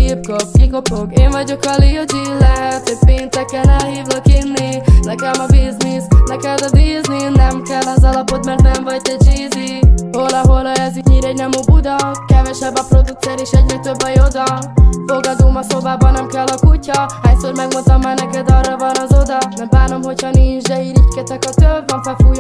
hip-hop, kikopog. Én vagyok a Lil G, lehet, hogy pénteken elhívlak inni. Nekem a biznisz, neked a Disney. Nem kell az alapod, mert nem vagy te Jeezy. Hola, ez itt Nyír, egy nem Buda. Kevesebb a producer és egyre több a joda. Fogadom a szobában, nem kell a kutya. Hányszor megmondtam már neked, arra van az oda. Nem bánom, hogyha nincs, de irigykedek, a több van, felfúj